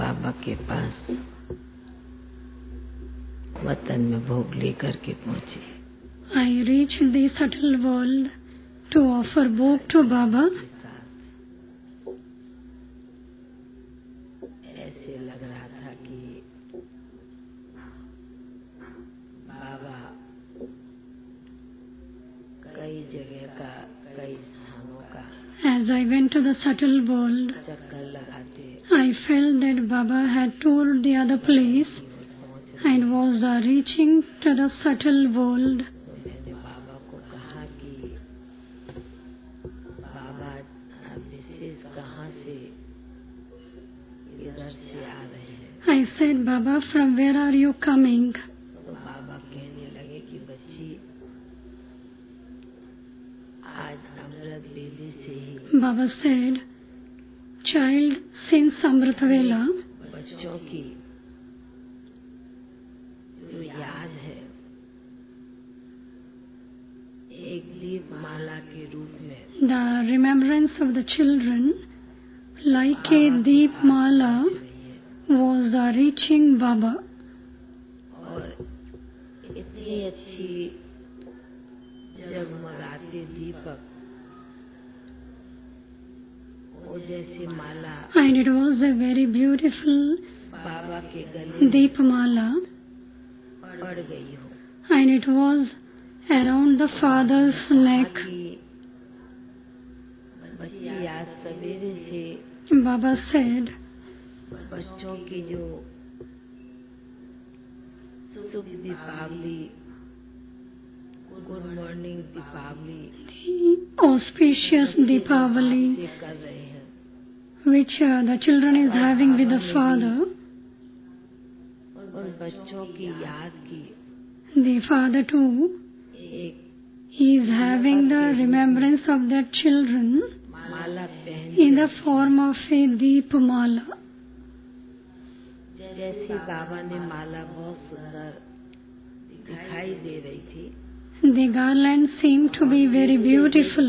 बाबा के पास वतन में भोग लेकर के पहुंची। I reached the subtle world to offer bhog to Baba. ऐसे लग रहा था कि बाबा कई जगह का, कई स्थानों का As I went to the subtle world, चक्कर लगाते I felt that Baba had toured the other place and was reaching to the subtle world. मैंने बाबा को कहा कि बाबा आप विशेष कहाँ से इधर से आ रहे हैं? I said, Baba, from where are you coming? तो बाबा कहने लगे कि बच्ची आज अमृत वेले से ही Baba said, child, since Amrit Vela, बच्चों की जो याद है एक दीप माला के रूप में the remembrance of the children, like a deep mala, was reaching Baba. और इतनी अच्छी जगमगाते दीपक वो जैसी माला And it was a very beautiful बाबा के गले में deep mala, पड़ गई हो। and it was around the father's neck. कि बच्ची आज सवेरे से Baba said, बच्चों की जो शुभ Deepavali, good morning Deepavali the auspicious Deepavali से कर रहे हैं, which the children is having with the father, उन बच्चों की याद की the father too एक is having the remembrance of their children माला पहन in the form of a deep mala. जैसी बाबा ने माला बहुत सुंदर दिखाई दे रही थी। The garland seemed to be very beautiful,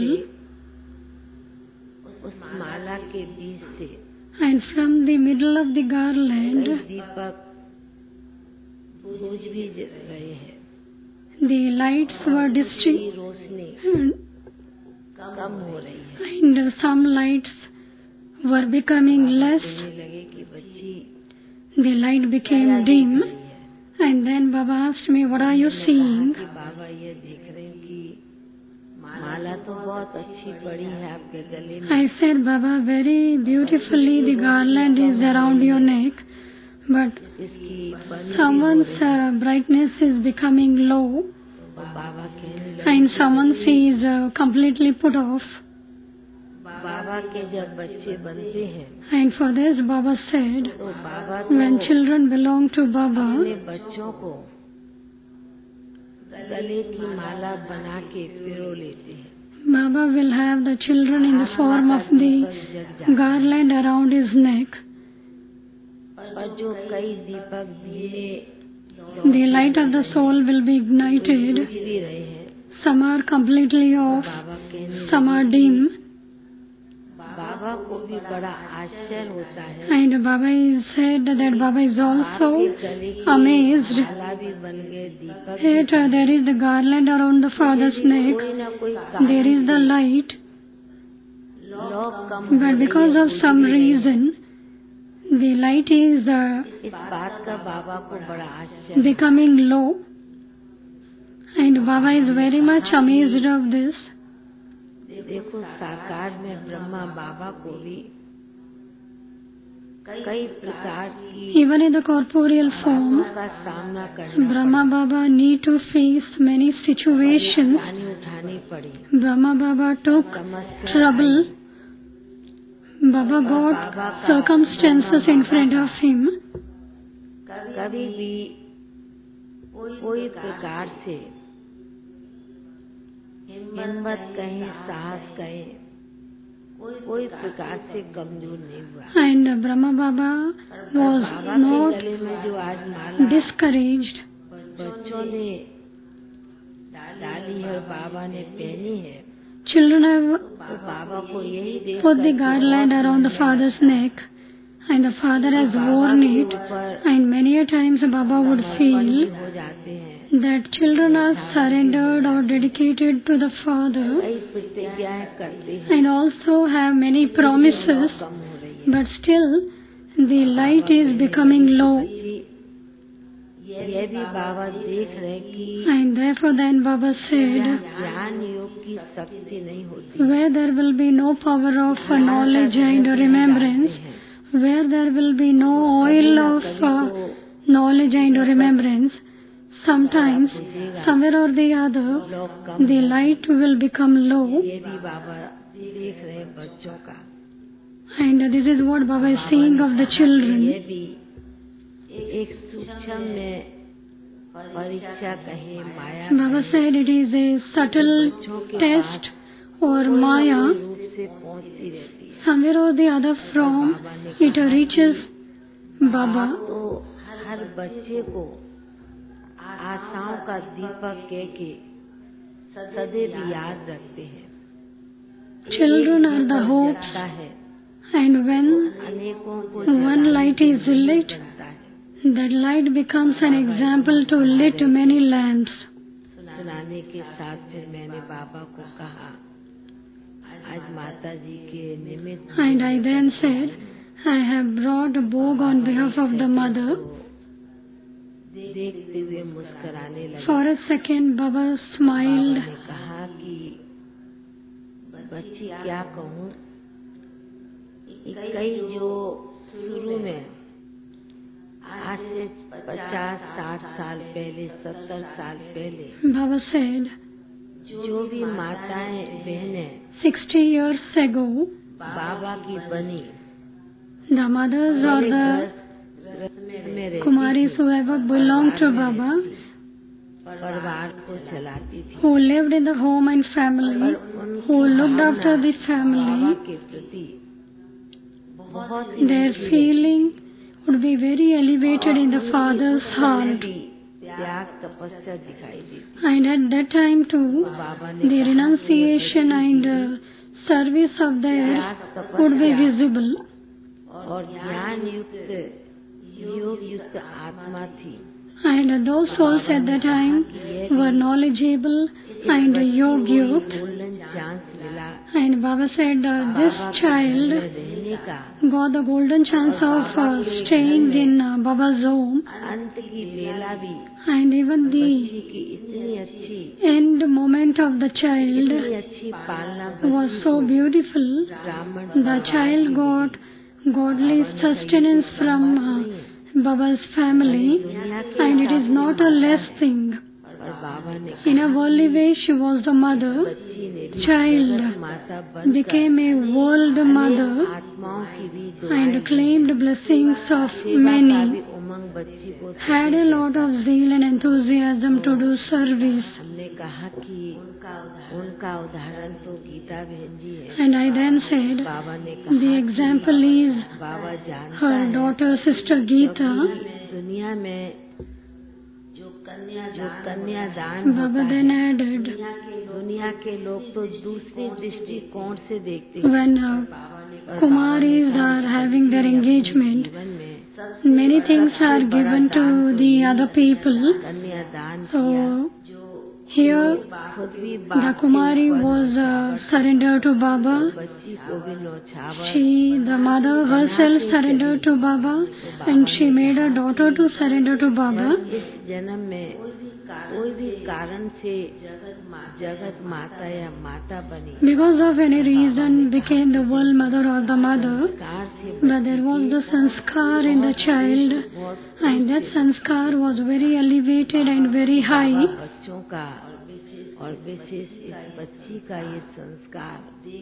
उस माला के बीच से and from the middle of the garland, कई दीपक बुझ भी रहे हैं। the lights were की distinct, रोशनी कम हो रही है। and some lights were becoming less. कहने लगे कि बच्ची The light became dim, and then Baba asked me, what are you seeing? कि बाबा ये देख रहे हैं कि माला तो बहुत अच्छी पड़ी है आपके गले में, I said, Baba, very beautifully the garland is around your neck, but इसकी बंद someone's brightness is becoming low, और बाबा कहने लगे and someone's is completely put off. बाबा के जब बच्चे बनते हैं And for this, Baba said, तो बाबा तो when children belong to अपने Baba, बच्चों को गले की माला बना के पिरो लेते हैं। Baba will have the children in the form of the garland around his neck. और जो कई दीपक धीमे The light of the soul will be बुझ ignited. भी रहे हैं। Some are completely off, बाबा कहने some are dim. बाबा को भी बड़ा आश्चर्य होता है। And Baba is said that Baba is also आपके गले की amazed माला भी बन गए, दीपक भी that there is the garland around the father's neck, कोई ना कोई there is the light, low come but because of some reason, the light is इस बात का बाबा को बड़ा आश्चर्य। becoming low. And Baba is very much amazed of this. देखो साकार में ब्रह्मा बाबा को भी कई प्रकार की Even in the corporeal form, का सामना करना Brahma Baba need to face many situations. परेशानी उठानी पड़ी, Brahma Baba took समस्या trouble. Baba got circumstances in front of him. कभी भी कोई प्रकार से हिम्मत कहें, साहस कहें, कोई प्रकार से कमजोर नहीं हुआ। And Brahma Baba was बाबा के not गले में जो आज माला discouraged. बच्चों ने डाली है और बाबा ने पहनी है, Children have तो बाबा को यही देख put the garland around the father's neck, and the father has worn it, and many a times Baba would feel हो जाते हैं, that children are surrendered or dedicated to the father कई प्रतिज्ञाएं करते हैं, and also have many promises, कम हो रही है। but still the light is becoming low. ये भी बाबा देख रहे कि And therefore then Baba said, ज्ञान योग की शक्ति नहीं होती, where there will be no power of knowledge and remembrance, where there will be no oil of knowledge and remembrance, sometimes, somewhere or the other, the light will become low. ये भी बाबा देख रहे हैं बच्चों का। And this is what Baba is seeing of the ये children. भी एक सूक्ष्म में परीक्षा कहे, माया Baba said it is a subtle test or maya. रूप से पहुंचती रहती है। Somewhere or the other from it reaches Baba. तो हर बच्चे को आशाओं का दीपक कह के सदैव याद रखते हैं। Children are the hopes, जगता है, and when अनेकों को one light is lit, जगता है। that light becomes an example to lit many lamps. सुनाने के साथ फिर मैंने बाबा को कहा, आज माता जी के निमित्त And I then said, I have brought a bog on behalf of the mother. देखते हुए मुस्कुराने लगे। For a second, Baba smiled. बाबा ने कहा कि बच्ची क्या कहूँ, कई जो शुरू में आज से 50-60 साल पहले, 70 साल पहले Baba said, जो भी माताएं बहनें 60 years ago, बाबा की बनी, the mothers or the में रहती Kumaris who ever belonged to Baba, परिवार को चलाती थी, who lived in the home and family, who looked after the Baba family, के प्रति बहुत ही their feeling would be very elevated in the father's heart. त्याग तपस्या दिखाई देती। And at that time too, बाबा ने the renunciation and service of theirs would be visible. और ज्ञान युक्त योग युक्त आत्मा थी। And those souls at that time were knowledgeable and yogyut. Golden chance मिला And Baba said, this child रहने का, got the golden chance of staying in Baba's home. अंत की बेला भी And even the बच्ची की इतनी अच्छी end moment of the child इतनी अच्छी पालना was बच्ची so beautiful. ब्राह्मण The child got godly sustenance from Baba's family, and it is not a less thing. और बाबा ने In a worldly way, she was the mother. बच्ची ने भी Child माता बनकर became a world mother आत्माओं की भी and claimed blessings of सेवा का many. भी उमंग बच्ची को Had a lot of zeal and enthusiasm to do service. हमने कहा कि उनका उदाहरण तो गीता बहन जी है। And I then said, बाबा ने कहा the example is बाबा जानता her है daughter, sister Geeta. दुनिया में जो कन्यादान होता Baba है, then added, दुनिया के लोग तो दूसरी दृष्टिकोण से देखते हैं। when Kumaris are having their engagement, जीवन में many things are given to the other people. कन्यादान So किया, here खुद भी the Kumari was surrendered to Baba. बच्ची को भी नौछावर She, the mother herself, surrendered to Baba, and she made her daughter to surrender to Baba. इस जन्म में कोई भी कारण से जगत माता या माता बनी, Because of any reason became the world mother or the mother, car से but there was the sanskar in the child, and that sanskar was very elevated and very high. बच्चों का और विशेष इस बच्ची का ये संस्कार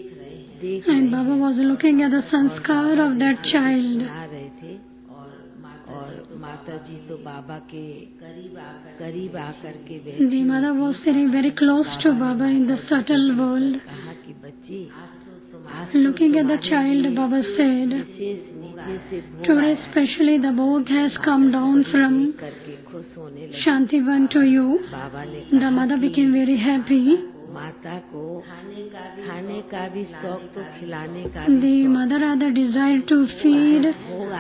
देख And Baba was looking at the sanskar of that child. आ रहे थे और माता जी तो बाबा के करीब आकर के बैठी The mother was sitting very close to Baba in the subtle world. कहा कि बच्ची Looking at the child, Baba said, विशेष नीचे से भोग today especially the bhog has come down from करके खुश होने लगी। Shantivan to you. बाबा ने The mother became very happy. माता को खाने का भी शौक तो खिलाने का भी The mother had the desire to feed भोग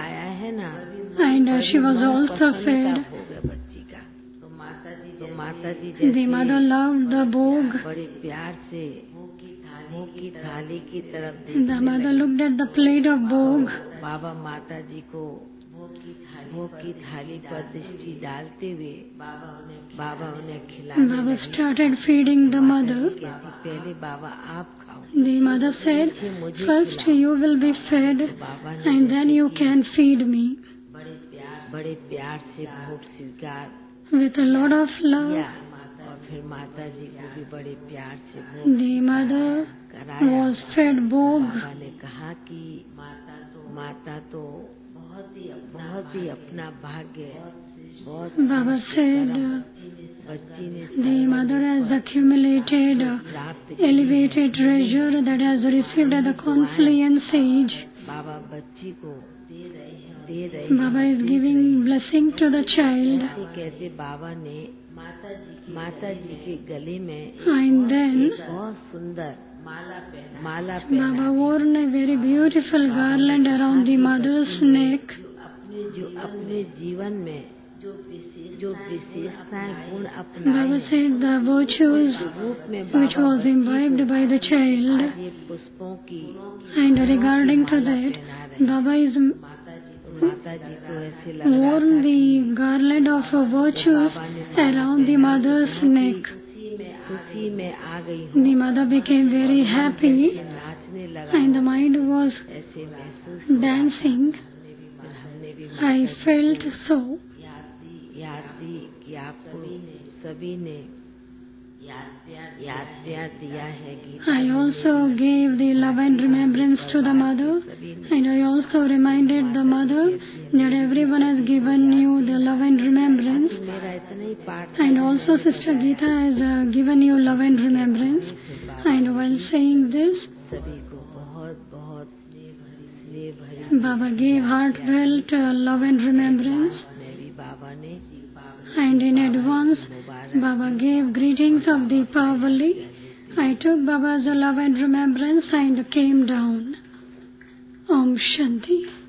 and she was also fed. बच्ची का तो माता जी The mother loved the bhog. बड़े प्यार से भोग की थाली की तरफ The mother looked at the plate of bhog. बाबा माता जी को भोग की थाली पर दृष्टि डालते हुए बाबा उन्हें खिलाने Baba started feeding the mother. कहती पहले बाबा आप खाओ। The mother said, first you will be fed and then you can feed me. बड़े प्यार से भोग स्वीकार With a lot of love, और फिर माता जी को भी बड़े प्यार से भोग the mother was fed bhog. बाबा ने कहा कि माता तो बहुत ही अपना भाग्य बहुत Baba said, बच्ची ने the mother has accumulated elevated treasure that has received at the confluence age. बाबा बच्ची को दे रहे Baba is giving blessing to the child. कैसे बाबा ने माता जी के गले में And then बहुत सुंदर माला Baba wore a very beautiful garland around the mother's neck. जो अपने जीवन में जो विशेषताएं गुण अपनाए Baba said the virtues रूप में which was imbibed by the child. ये पुष्पों की And regarding to that, Baba is माता जी को ऐसे लग रहा worn the garland of virtues around the mother's neck. खुशी में आ गई हूँ The mother became very happy नाचने लगा and the mind was ऐसे महसूस dancing. हमने भी I felt so. याद दी कि आपको सभी ने याद प्यार दिया है Gita I also gave the love and remembrance to the mother, and I also reminded the mother that everyone has given you the love and remembrance, मेरा इतना ही पाठ and also Sister Geeta has given you love and remembrance. And while saying this, सभी को बहुत बहुत स्नेह भरी Baba gave heartfelt love and remembrance, मैं भी बाबा ने and in advance Baba gave greetings of Deepavali. I took Baba's love and remembrance and came down. Om Shanti.